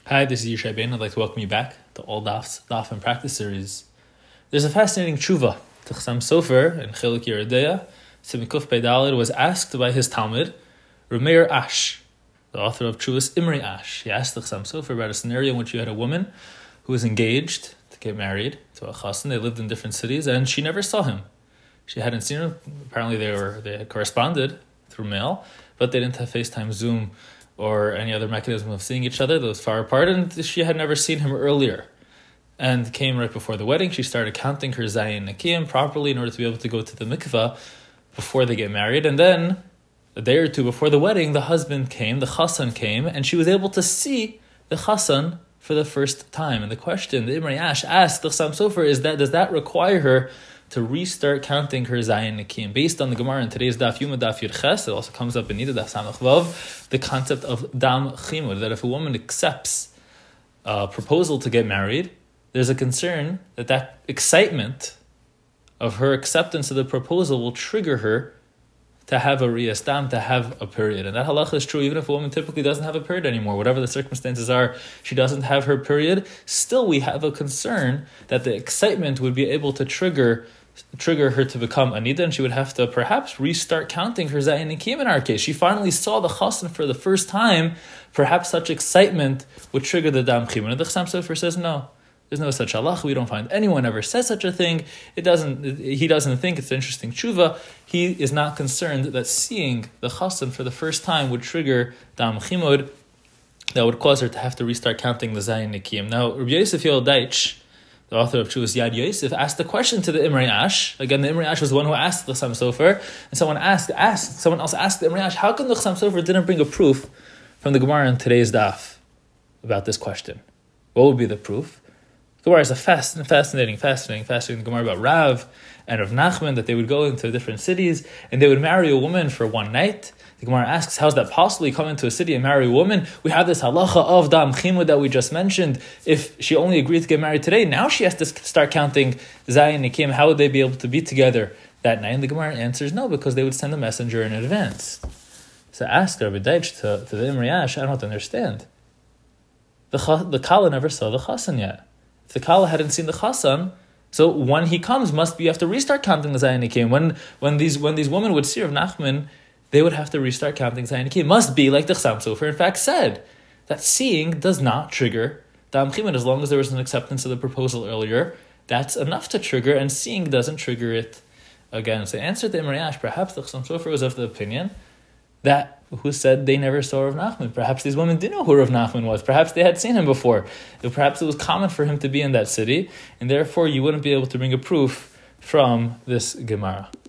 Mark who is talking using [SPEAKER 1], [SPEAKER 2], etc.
[SPEAKER 1] Hi, this is Yishai Bain. I'd like to welcome you back to All Daf and Practice series. There's a fascinating tshuva. Chassam Sofer in Chiluk Yeridea, Simikuf Peidalid, was asked by his Talmud, Rameir Ash, the author of Chuvas Imri Ash. He asked Chassam Sofer about a scenario in which you had a woman who was engaged to get married to a chassan. They lived in different cities, and she never saw him. She hadn't seen him. Apparently, they had corresponded through mail, but they didn't have FaceTime, Zoom, or any other mechanism of seeing each other. That was far apart, and she had never seen him earlier. And came right before the wedding. She started counting her Zayin Nakiyim properly in order to be able to go to the mikvah before they get married. And then, a day or two before the wedding, the husband came, the chassan came, and she was able to see the chassan for the first time. And the question the Imri Ash asked the Chassam Sofer is that, does that require her to restart counting her Zayin Nakiyim? Based on the Gemara in today's Daf Yuma Daf Yud Ches, it also comes up in Nida Daf Samach Vav, the concept of Dam Chimud, that if a woman accepts a proposal to get married, there's a concern that that excitement of her acceptance of the proposal will trigger her to have a riyas dam, to have a period. And that halacha is true even if a woman typically doesn't have a period anymore. Whatever the circumstances are, she doesn't have her period. Still, we have a concern that the excitement would be able to trigger her to become anida, and she would have to perhaps restart counting her zayin nikim. In our case, she finally saw the chassan for the first time. Perhaps such excitement would trigger the dam chimon. And the Chassam Sofer says no. There's no such halacha. We don't find anyone ever says such a thing. He doesn't think it's an interesting tshuva. He is not concerned that seeing the chassan for the first time would trigger dam chimod that would cause her to have to restart counting the zayin nikim. Now, Rabbi Yosef Yoel Deitch, the author of Chuvas Yad Yosef, asked the question to the Imri Ash. Again, the Imri Ash was the one who asked the Chassam Sofer, and someone else asked the Imri Ash, how come the Chassam Sofer didn't bring a proof from the Gemara in today's daf about this question? What would be the proof? Gemara is a fascinating Gemara about Rav and Rav Nachman, that they would go into different cities and they would marry a woman for one night. The Gemara asks, how is that possible? You come into a city and marry a woman? We have this halacha of dam chimud that we just mentioned. If she only agreed to get married today, now she has to start counting zayin nikim. How would they be able to be together that night? And the Gemara answers no, because they would send a messenger in advance. So ask Rabbi Deitch to the Imri Ash, I don't understand. The Kala never saw the chassan yet. If the Kala hadn't seen the chassan, so when he comes, you have to restart counting the zayin nikim. When these women would see Rav Nachman, they would have to restart counting zayin nikim. Must be like the Chassam Sofer in fact said, that seeing does not trigger dam chimud. As long as there was an acceptance of the proposal earlier, that's enough to trigger, and seeing doesn't trigger it again. So answer to Imri Ash, perhaps the Chassam Sofer was of the opinion that who said they never saw Rav Nachman. Perhaps these women didn't know who Rav Nachman was. Perhaps they had seen him before. Perhaps it was common for him to be in that city, and therefore you wouldn't be able to bring a proof from this Gemara.